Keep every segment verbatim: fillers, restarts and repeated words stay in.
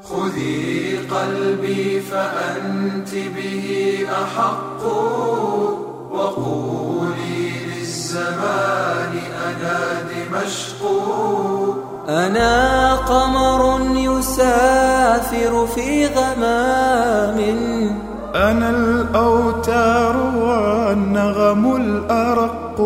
خذي قلبي فأنت به أحق، وقولي للزمان أنا دمشق. أنا قمر يسافر في غمام، أنا الأوتار والنغم الأرق.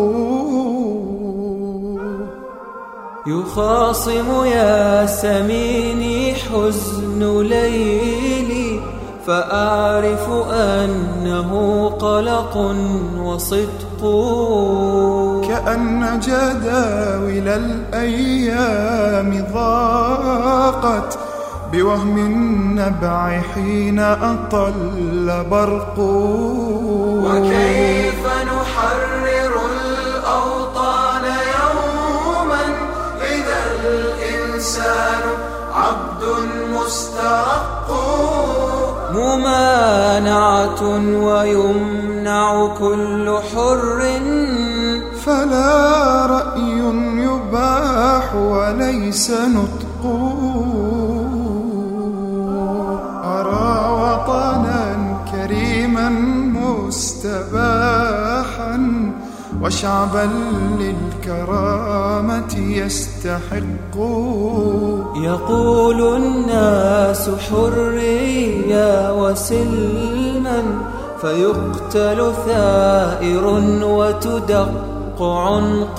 يخاصم يا سميني حزن ليلي، فأعرف أنه قلق وصدق. كأن جداول الأيام ضاقت بوهم النبع حين أطل برق. وكيف نحرر الأوطان يوما إذا الإنسان عبد مسترق. ممانعة ويمنع كل حر، فلا رأي يباح وليس نطق. أرى وطنا كريما مستباحا، وشعبا للكرامة يستحق. يقول الناس حرية وسلما، فيقتل ثائر وتدق عنق.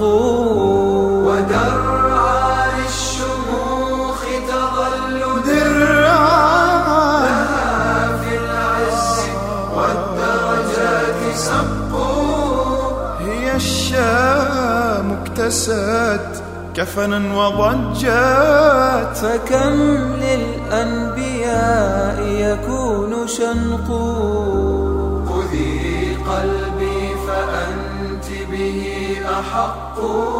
ودرعا للشموخ تظل درعا، لها في العز والدرجات سبق. هي الشام اكتست كفنا وضجت، فكم للأنبياء يكون شنق. خذي قلبي فأنت به أحق،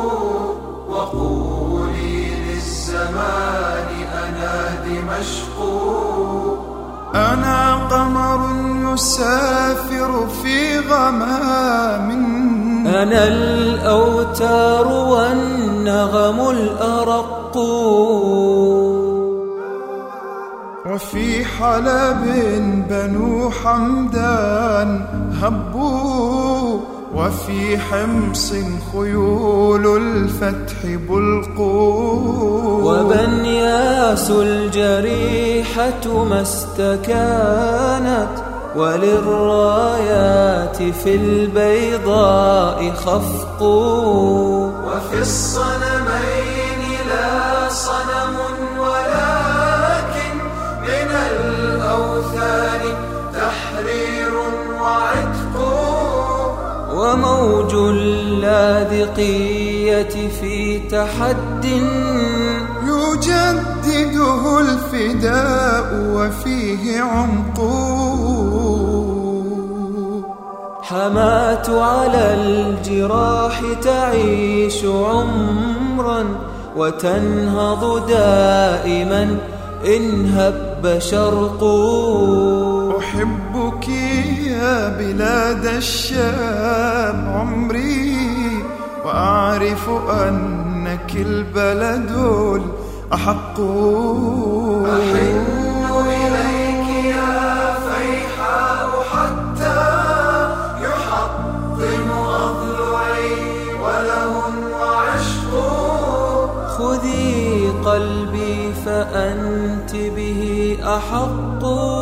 وقولي للزمان أنا دمشق. أنا قمر يسافر في غمام، أنا الأوتار والنغم الأرق. وفي حلب بنو حمدان هبوا، وفي حمص خيول الفتح بلقوا. وبنياس الجريحة ما استكانت، وللرايات في البيضاء خفق. وفي الصنمين لا صنم ولكن من الأوثان تحرير وعتق. وموج اللاذقية في تحد، يجدده الفداء وفيه عمق. حماة على الجراح تعيش عمرا، وتنهض دائما إن هب شرق. أحبك يا بلاد الشام عمري، وأعرف أنك البلد الأحق. أحن إليك يا فيحاء حتى يحطم أضلعي ولهن وعشق. خذي قلبي فأنت به أحق،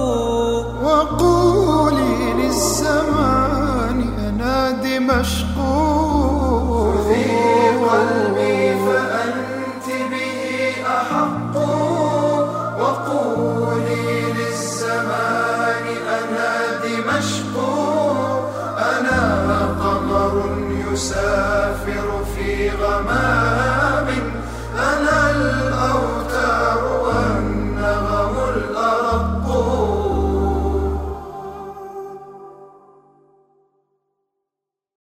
وقولي للزمان أنا دمشق. خذي قلبي فأنت به أحق، وقولي للزمان أنا دمشق. أنا قمر يسافر في غمام،